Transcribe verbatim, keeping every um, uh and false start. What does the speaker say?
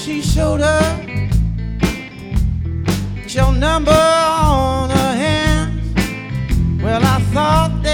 she showed up, your number on her hand. Well, I thought